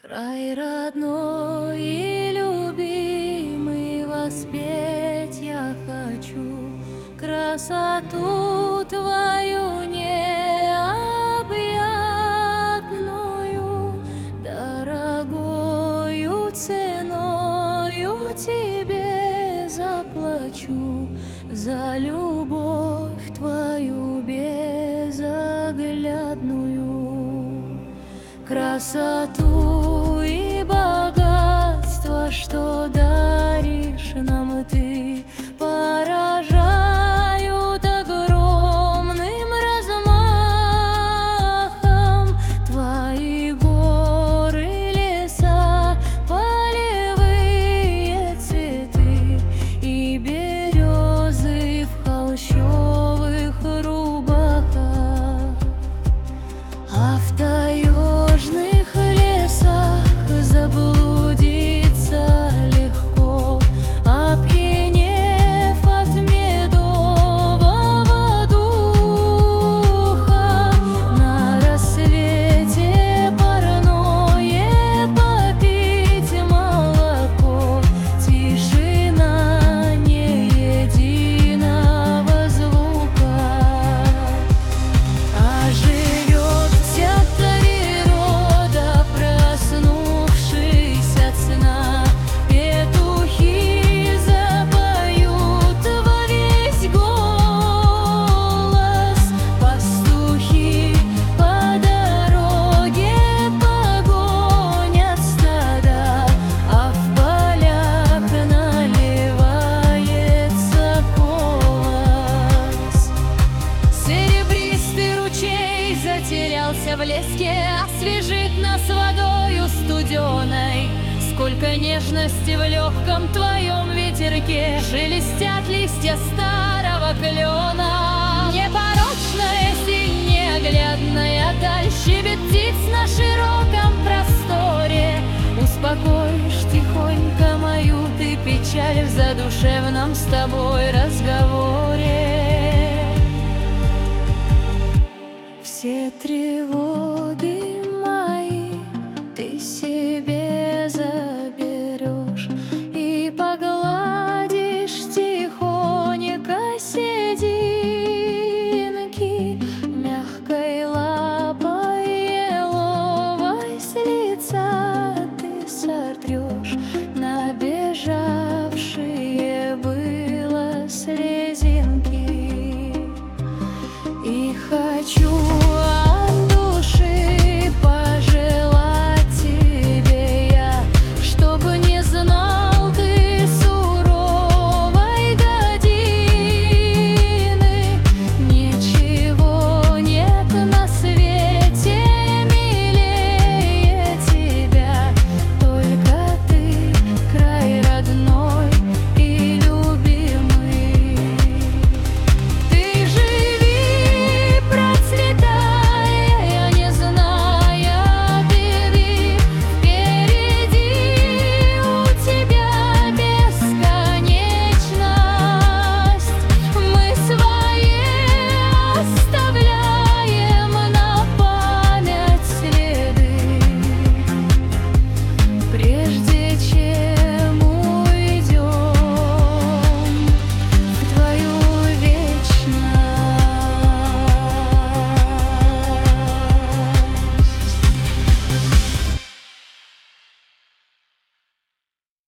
Край родной и любимый, воспеть я хочу красоту твою необъятную, дорогою ценою тебе заплачу за любовь твою безоглядную. Красоту и богатство, что даришь нам ты, поражают огромным размахом. Твои горы, леса, полевые цветы и березы в холщовых рубахах. А в таежных лесах заблудиться легко, опьянев от медового духа. На рассвете парное попить молоко, тишина ни единого звука. А живет вся природа, проснувшись от сна, петухи запоют во весь голос, пастухи по дороге погонят стада, а в полях наливается колос. Серебристый ручей затерялся в леске, освежит нас водою студеной. Сколько нежности в легком твоем ветерке, шелестят листья старого клена. Непорочная синь, неоглядная даль, щебет птиц на широком просторе. Успокоишь тихонько мою ты печаль в задушевном с тобой разговоре. Все тревоги